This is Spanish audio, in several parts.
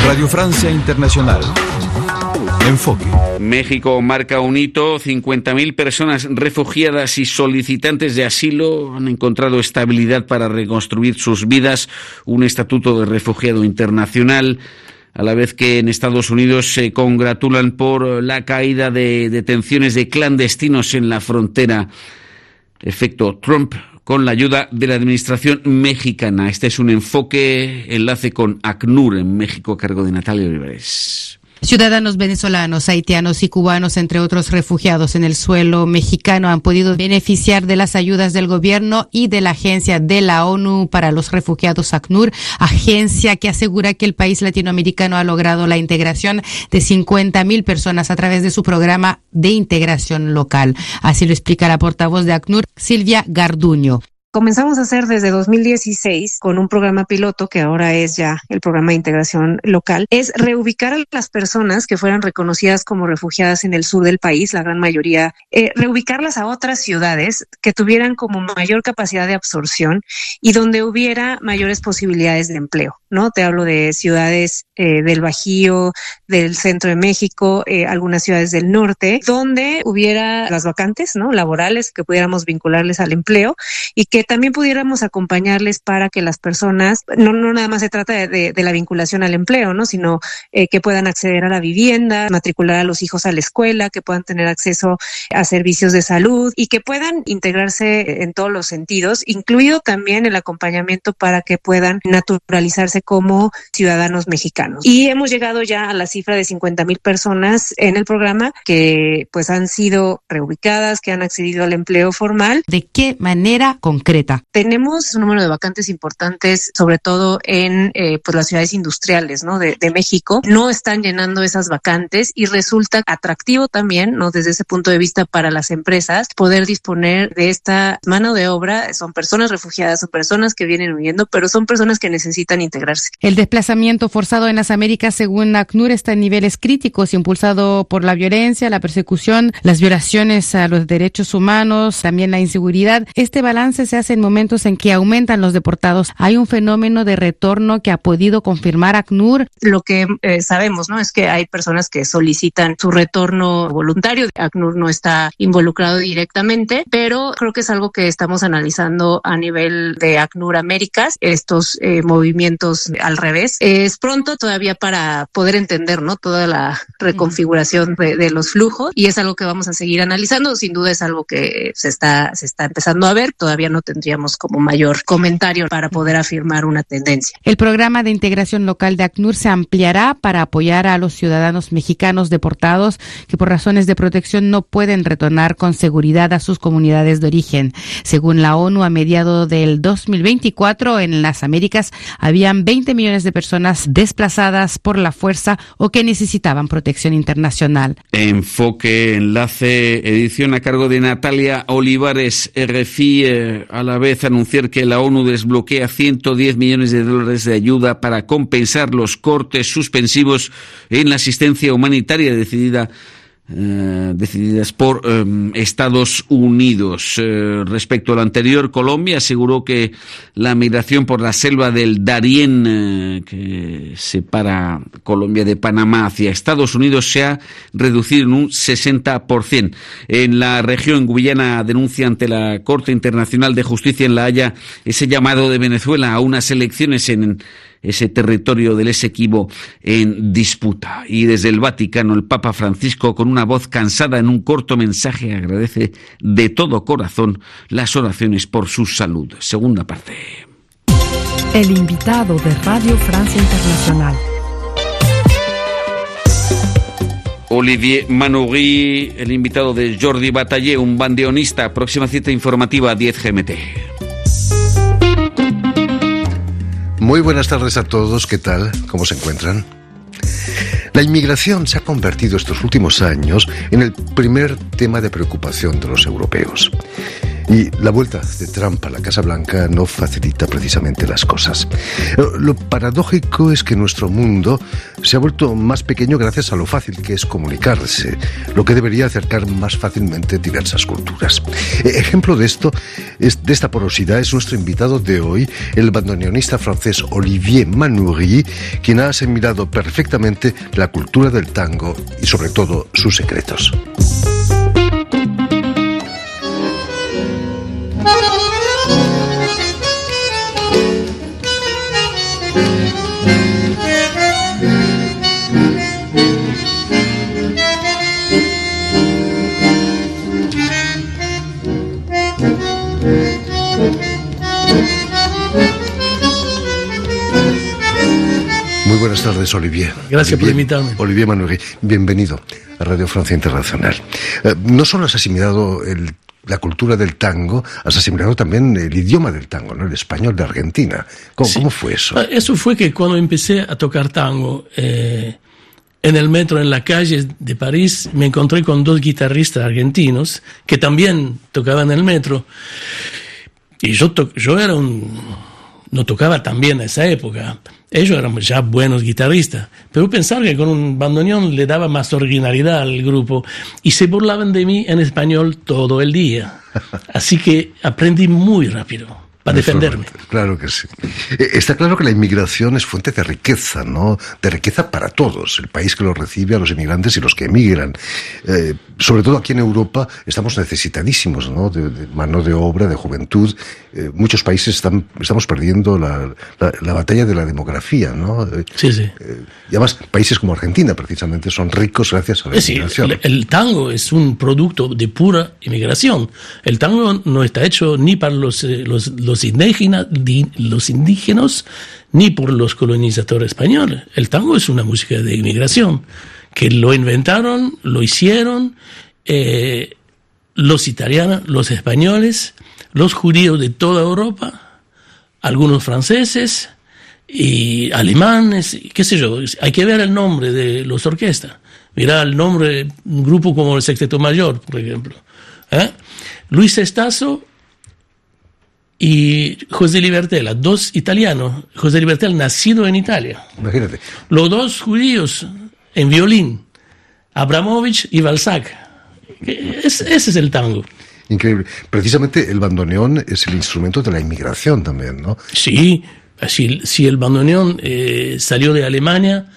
Radio Francia Internacional. Enfoque. México marca un hito. 50.000 personas refugiadas y solicitantes de asilo han encontrado estabilidad para reconstruir sus vidas. Un estatuto de refugiado internacional. A la vez que en Estados Unidos se congratulan por la caída de detenciones de clandestinos en la frontera. Efecto Trump, con la ayuda de la administración mexicana. Este es un enlace con ACNUR en México, a cargo de Natalia Olivares. Ciudadanos venezolanos, haitianos y cubanos, entre otros refugiados en el suelo mexicano, han podido beneficiar de las ayudas del gobierno y de la Agencia de la ONU para los Refugiados, ACNUR, agencia que asegura que el país latinoamericano ha logrado la integración de 50.000 personas a través de su programa de integración local. Así lo explica la portavoz de ACNUR, Silvia Garduño. Comenzamos a hacer desde 2016 con un programa piloto que ahora es ya el programa de integración local, es reubicar a las personas que fueran reconocidas como refugiadas en el sur del país, la gran mayoría, reubicarlas a otras ciudades que tuvieran como mayor capacidad de absorción y donde hubiera mayores posibilidades de empleo, ¿no? Te hablo de ciudades del Bajío, del centro de México, algunas ciudades del norte, donde hubiera las vacantes, ¿no? Laborales que pudiéramos vincularles al empleo y que también pudiéramos acompañarles para que las personas, no nada más se trata de la vinculación al empleo, ¿no? Sino que puedan acceder a la vivienda, matricular a los hijos a la escuela, que puedan tener acceso a servicios de salud y que puedan integrarse en todos los sentidos, incluido también el acompañamiento para que puedan naturalizarse como ciudadanos mexicanos. Y hemos llegado ya a la cifra de 50.000 personas en el programa que pues han sido reubicadas, que han accedido al empleo formal. ¿De qué manera concreta? Tenemos un número de vacantes importantes, sobre todo en pues las ciudades industriales, ¿no? de México. No están llenando esas vacantes y resulta atractivo también, ¿no? Desde ese punto de vista para las empresas poder disponer de esta mano de obra. Son personas refugiadas, son personas que vienen huyendo, pero son personas que necesitan integrarse. El desplazamiento forzado en las Américas, según ACNUR, está en niveles críticos, impulsado por la violencia, la persecución, las violaciones a los derechos humanos, también la inseguridad. Este balance se hace en momentos en que aumentan los deportados. Hay un fenómeno de retorno que ha podido confirmar ACNUR. Lo que sabemos, ¿no? Es que hay personas que solicitan su retorno voluntario. ACNUR no está involucrado directamente, pero creo que es algo que estamos analizando a nivel de ACNUR Américas, estos movimientos al revés. Es pronto todavía para poder entender, ¿no? Toda la reconfiguración de los flujos y es algo que vamos a seguir analizando. Sin duda es algo que se está empezando a ver. Todavía no tendríamos como mayor comentario para poder afirmar una tendencia. El programa de integración local de ACNUR se ampliará para apoyar a los ciudadanos mexicanos deportados que por razones de protección no pueden retornar con seguridad a sus comunidades de origen. Según la ONU, a mediados del 2024 en las Américas habían 20 millones de personas desplazadas por la fuerza o que necesitaban protección internacional. Enfoque, enlace, edición a cargo de Natalia Olivares. RFI a la vez anunciar que la ONU desbloquea $110 millones de ayuda para compensar los cortes suspensivos en la asistencia humanitaria decididas por Estados Unidos. Respecto a lo anterior, Colombia aseguró que la migración por la selva del Darién, que separa Colombia de Panamá hacia Estados Unidos, se ha reducido en un 60%. En la región, Guyana denuncia ante la Corte Internacional de Justicia en La Haya ese llamado de Venezuela a unas elecciones en ese territorio del Esequibo en disputa. Y desde el Vaticano, el Papa Francisco, con una voz cansada, en un corto mensaje, agradece de todo corazón las oraciones por su salud. Segunda parte. El invitado de Radio Francia Internacional. Olivier Manoury, el invitado de Jordi Bataller, un bandeonista. Próxima cita informativa, 10 GMT. Muy buenas tardes a todos, ¿qué tal? ¿Cómo se encuentran? La inmigración se ha convertido estos últimos años en el primer tema de preocupación de los europeos. Y la vuelta de Trump a la Casa Blanca no facilita precisamente las cosas. Lo paradójico es que nuestro mundo se ha vuelto más pequeño gracias a lo fácil que es comunicarse, lo que debería acercar más fácilmente diversas culturas. Ejemplo de esta porosidad es nuestro invitado de hoy, el bandoneonista francés Olivier Manoury, quien ha asimilado perfectamente la cultura del tango y sobre todo sus secretos. Muy buenas tardes, Olivier. Gracias por invitarme. Olivier Manoury, bienvenido a Radio Francia Internacional. No solo has asimilado la cultura del tango, has asimilado también el idioma del tango, ¿no? El español de Argentina. ¿Cómo fue eso? Eso fue que cuando empecé a tocar tango, en el metro, en la calle de París, me encontré con dos guitarristas argentinos que también tocaban en el metro. Y yo no tocaba tan bien en esa época. Ellos eran ya buenos guitarristas, pero pensaba que con un bandoneón le daba más originalidad al grupo y se burlaban de mí en español todo el día. Así que aprendí muy rápido para defenderme. Claro que sí. Está claro que la inmigración es fuente de riqueza, ¿no? De riqueza para todos, el país que los recibe, a los inmigrantes y los que emigran. Sobre todo aquí en Europa estamos necesitadísimos, ¿no? De mano de obra, de juventud. Muchos países estamos perdiendo la batalla de la demografía, ¿no? Sí, sí. Y además, países como Argentina, precisamente, son ricos gracias a la inmigración. El tango es un producto de pura inmigración. El tango no está hecho ni para los indígenas, ni por los colonizadores españoles. El tango es una música de inmigración, que lo inventaron, lo hicieron los italianos, los españoles, los judíos de toda Europa, algunos franceses y alemanes, qué sé yo. Hay que ver el nombre de las orquestas. Mirá el nombre, un grupo como el Sexteto Mayor, por ejemplo. Luis Estazo y José Libertella, dos italianos. José Libertella nacido en Italia. Imagínate. Los dos judíos en violín, Abramovich y Balzac. Ese es el tango. Increíble. Precisamente el bandoneón es el instrumento de la inmigración también, ¿no? Sí, si el bandoneón salió de Alemania,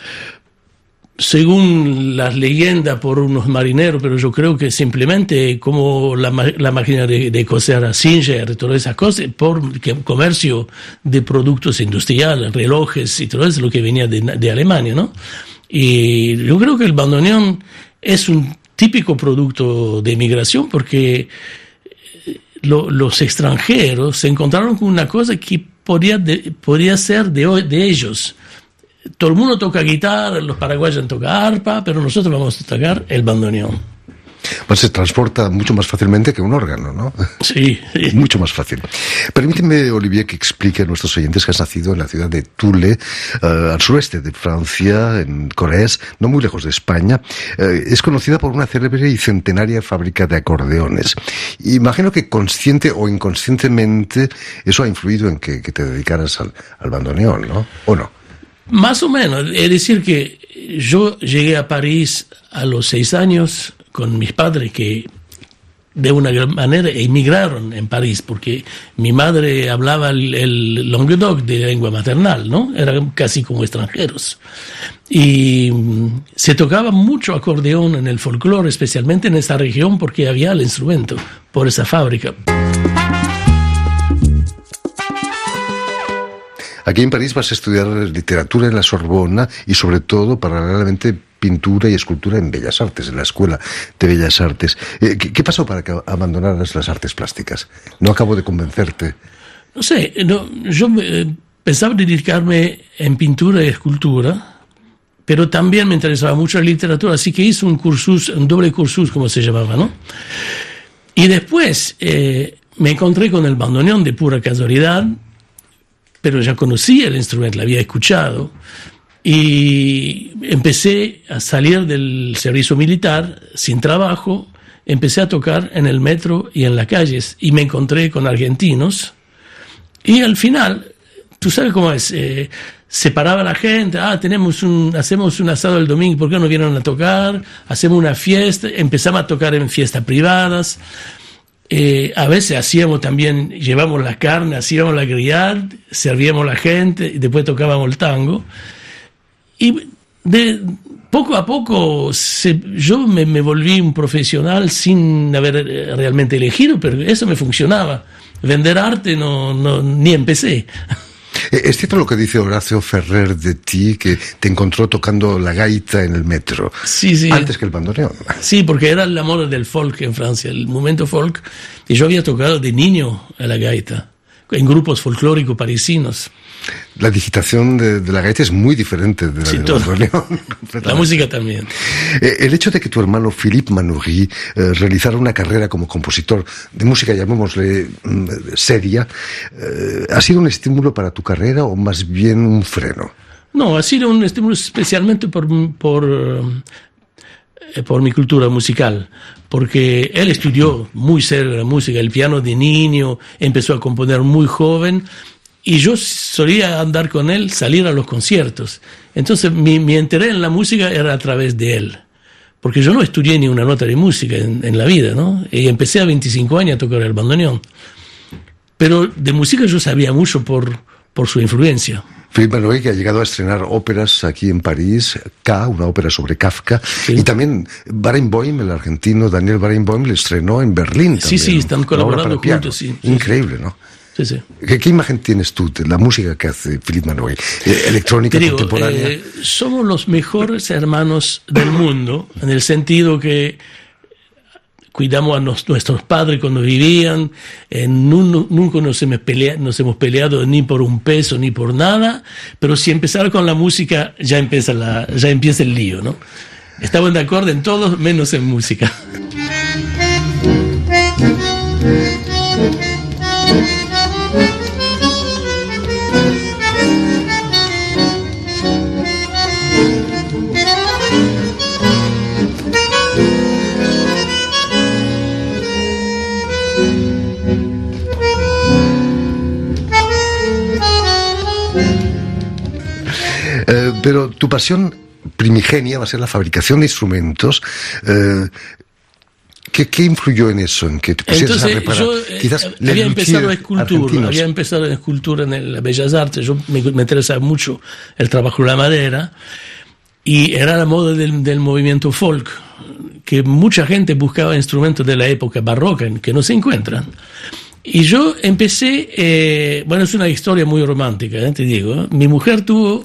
según las leyendas por unos marineros, pero yo creo que simplemente como la máquina de coser a Singer y todas esas cosas, por comercio de productos industriales, relojes y todo eso, lo que venía de Alemania, ¿no? Y yo creo que el bandoneón es un típico producto de migración porque los extranjeros se encontraron con una cosa que podía ser de ellos. Todo el mundo toca guitarra, los paraguayos tocan arpa, pero nosotros vamos a tocar el bandoneón. Pues se transporta mucho más fácilmente que un órgano, ¿no? Sí. Mucho más fácil. Permíteme, Olivier, que explique a nuestros oyentes que has nacido en la ciudad de Thule, al sureste de Francia, en Corrèze, no muy lejos de España. Es conocida por una célebre y centenaria fábrica de acordeones. Imagino que consciente o inconscientemente eso ha influido en que te dedicaras al bandoneón, ¿no? ¿O no? Más o menos. Es decir que yo llegué a París a los 6 años con mis padres que de una gran manera emigraron en París porque mi madre hablaba el Languedoc de lengua maternal, ¿no? Eran casi como extranjeros. Y se tocaba mucho acordeón en el folclore, especialmente en esa región porque había el instrumento por esa fábrica. Aquí en París vas a estudiar literatura en la Sorbona y sobre todo, paralelamente, pintura y escultura en Bellas Artes, en la Escuela de Bellas Artes. ¿Qué pasó para que abandonaras las artes plásticas? ¿No acabo de convencerte? No sé, yo pensaba dedicarme en pintura y escultura, pero también me interesaba mucho la literatura, así que hice un doble cursus, como se llamaba, ¿no? Y después me encontré con el bandoneón de pura casualidad, pero ya conocía el instrumento, lo había escuchado, y empecé a salir del servicio militar sin trabajo empecé a tocar en el metro y en las calles, y me encontré con argentinos, y al final, tú sabes cómo es, se paraba la gente, hacemos un asado el domingo, ¿por qué no vienen a tocar? Hacemos una fiesta, empezamos a tocar en fiestas privadas, a veces llevamos la carne, hacíamos la grillada, servíamos a la gente, y después tocábamos el tango, y poco a poco yo me volví un profesional sin haber realmente elegido, pero eso me funcionaba. Vender arte ni empecé. Es cierto lo que dice Horacio Ferrer de ti, que te encontró tocando la gaita en el metro. Sí. Antes que el bandoneón. Sí, porque era la moda del folk en Francia, el momento folk. Y yo había tocado de niño a la gaita, en grupos folclóricos parisinos. La digitación de la gaita es muy diferente de la del bandoneón. La música también. El hecho de que tu hermano Philippe Manoury realizara una carrera como compositor de música, llamémosle seria, ¿ha sido un estímulo para tu carrera o más bien un freno? No, ha sido un estímulo especialmente por mi cultura musical, porque él estudió muy serio la música, el piano de niño, empezó a componer muy joven, y yo solía andar con él, salir a los conciertos. Entonces mi interés en la música era a través de él, porque yo no estudié ni una nota de música en la vida, ¿no? Y empecé a 25 años a tocar el bandoneón, pero de música yo sabía mucho por su influencia. Philippe Manoury, que ha llegado a estrenar óperas aquí en París, una ópera sobre Kafka, sí. Y también Barenboim, el argentino Daniel Barenboim, le estrenó en Berlín también. Sí, están colaborando juntos, sí. Increíble, ¿no? Sí. ¿Qué imagen tienes tú de la música que hace Philippe Manoury? Electrónica, contemporánea. Somos los mejores hermanos del mundo, en el sentido que cuidamos a nuestros padres cuando vivían, nunca nos hemos peleado ni por un peso ni por nada, pero si empezar con la música ya empieza el lío, ¿no? Estamos de acuerdo en todo menos en música. Pero tu pasión primigenia va a ser la fabricación de instrumentos. ¿Qué influyó en eso? En que te pusieras a reparar. Yo había empezado en escultura en las Bellas Artes. Yo me interesaba mucho el trabajo de la madera, y era la moda del movimiento folk, que mucha gente buscaba instrumentos de la época barroca que no se encuentran. Y yo empecé, es una historia muy romántica, te digo. Mi mujer tuvo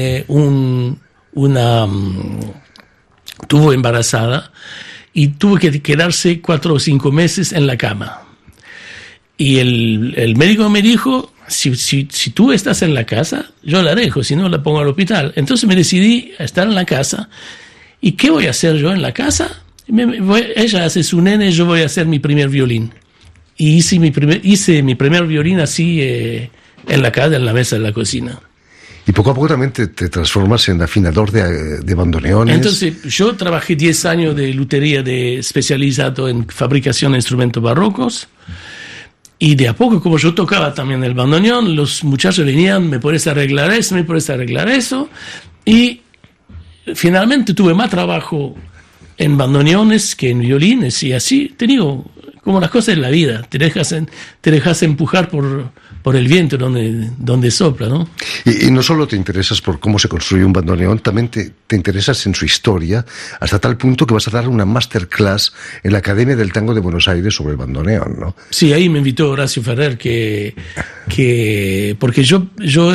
embarazada y tuvo que quedarse 4 o 5 meses en la cama. Y el médico me dijo, si tú estás en la casa, yo la dejo, si no la pongo al hospital. Entonces me decidí a estar en la casa. ¿Y qué voy a hacer yo en la casa? Ella hace su nene, yo voy a hacer mi primer violín. Y hice mi primer violín así en la casa, en la mesa de la cocina. Y poco a poco también te transformas en afinador de bandoneones. Entonces yo trabajé 10 años de lutería especializado en fabricación de instrumentos barrocos, y de a poco, como yo tocaba también el bandoneón, los muchachos venían, ¿me puedes arreglar eso? Y finalmente tuve más trabajo en bandoneones que en violines, y así te digo, como las cosas de la vida, te dejas empujar por el viento donde sopla, ¿no? Y no solo te interesas por cómo se construye un bandoneón, también te interesas en su historia, hasta tal punto que vas a dar una masterclass en la Academia del Tango de Buenos Aires sobre el bandoneón, ¿no? Sí, ahí me invitó Horacio Ferrer, porque yo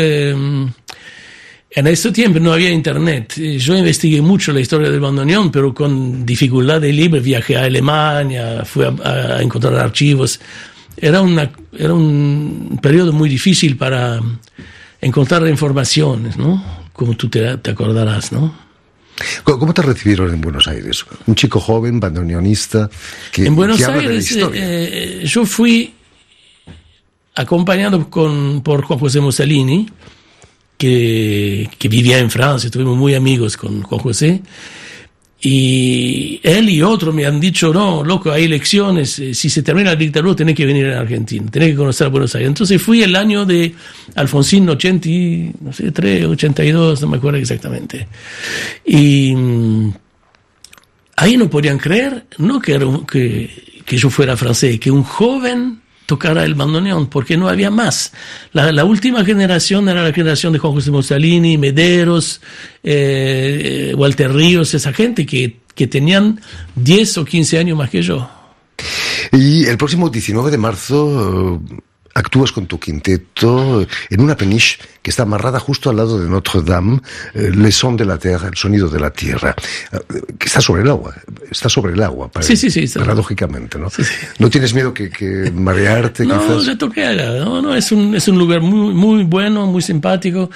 en ese tiempo no había internet. Yo investigué mucho la historia del bandoneón, pero con dificultad de libre. Viajé a Alemania, fui a encontrar archivos. Era un periodo muy difícil para encontrar informaciones, ¿no? Como tú te acordarás, ¿no? ¿Cómo te recibieron en Buenos Aires? Un chico joven, bandoneonista, en Buenos habla Aires, de la historia. yo fui acompañado por Juan José Mussolini, que vivía en Francia. Estuvimos muy amigos con Juan José, Y él y otros me han dicho, no, loco, hay elecciones, si se termina la dictadura tenés que venir a Argentina, tenés que conocer a Buenos Aires. Entonces fui el año de Alfonsín 83, 82, no me acuerdo exactamente. Y ahí no podían creer, no que yo fuera francés, que un joven tocara el bandoneón, porque no había más. La última generación era la generación de Juan José Mussolini, Mederos, Walter Ríos, esa gente que tenían 10 o 15 años más que yo. Y el próximo 19 de marzo actúas con tu quinteto en una peniche que está amarrada justo al lado de Notre Dame, Le Son de la Terre, el sonido de la tierra, que está sobre el agua, Sí, paradójicamente, ¿no? Sí. ¿No tienes miedo que marearte, no, quizás? No, toqué allá, no, es un lugar muy, muy bueno, muy simpático.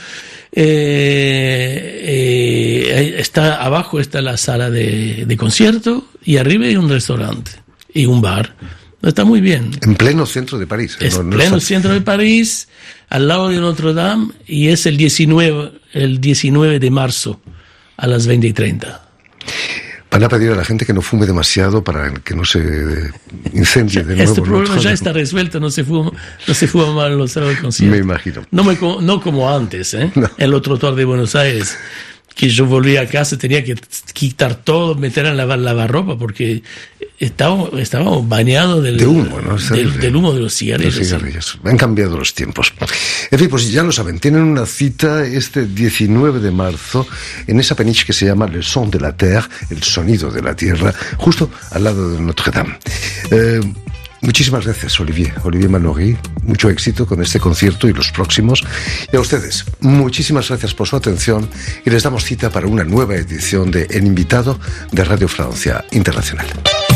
Está abajo está la sala de concierto y arriba hay un restaurante y un bar. Está muy bien. En pleno centro de París. Es pleno centro de París, al lado de Notre Dame, y es el 19 de marzo a las 20:30. Van a pedir a la gente que no fume demasiado para que no se incendie de nuevo. Este problema ya está resuelto, no se fuma mal en los sábados de concierto. Me imagino. No como antes, No. En el trottoir de Buenos Aires, que yo volví a casa, tenía que quitar todo, meter en lavarropa, porque estábamos bañados del humo, ¿no? Del humo de los cigarrillos. Han cambiado los tiempos. En fin, pues ya lo saben, tienen una cita este 19 de marzo en esa peniche que se llama Le Son de la Terre, el sonido de la tierra, justo al lado de Notre Dame. Muchísimas gracias, Olivier Manoury. Mucho éxito con este concierto y los próximos. Y a ustedes, muchísimas gracias por su atención y les damos cita para una nueva edición de El Invitado de Radio Francia Internacional.